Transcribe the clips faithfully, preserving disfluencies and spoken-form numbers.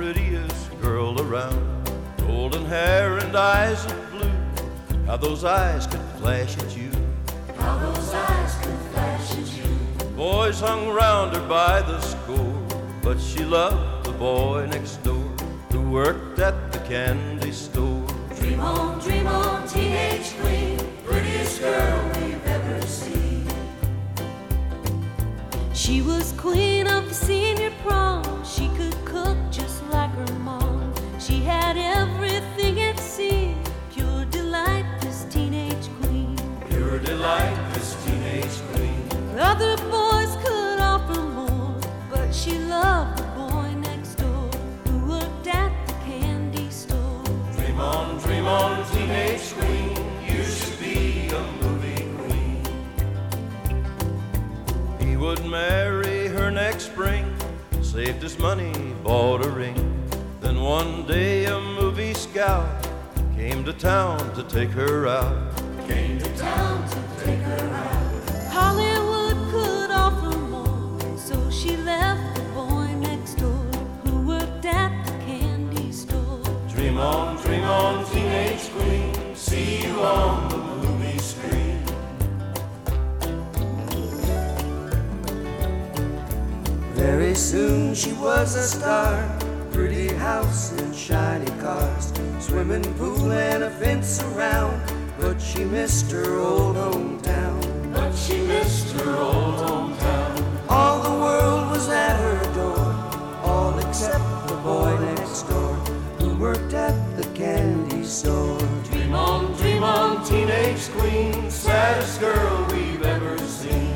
prettiest girl around. Golden hair and eyes of blue. How those eyes could flash at you. How those eyes could flash at you. Boys hung round her by the score, but she loved the boy next door who worked at the candy store. Dream on, dream on, teenage queen, prettiest girl we've ever seen. She was queen of the senior prom. She could cook just like her mom. She had everything it seemed. Pure delight, this teenage queen. Pure delight, this teenage queen. Other boys could offer more, but she loved the boy next door who worked at the candy store. Dream on, dream on, teenage queen. You should be a movie queen. He would marry her next spring, saved his money, bought a ring. Then one day a movie scout came to town to take her out. Came to town to take her out. Hollywood could offer more, so she left the boy next door who worked at the candy store. Dream on, dream on, teenage queen. See you on the movie screen. Very soon she was a star. Pretty house and shiny cars, swimming pool and a fence around. But she missed her old hometown. But she missed her old hometown. All the world was at her door, all except the boy next door who worked at the candy store. Dream on, dream on, teenage queen. Saddest girl we've ever seen.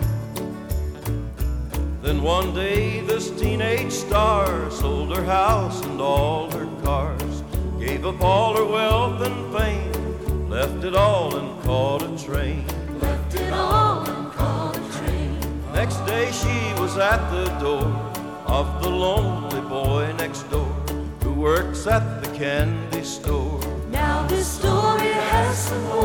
Then one day this teenage star sold her house and all her cars, gave up all her wealth and fame, left it all and caught a train. Left it all and caught a train. Next day she was at the door of the lonely boy next door who works at the candy store. Now this story has some more.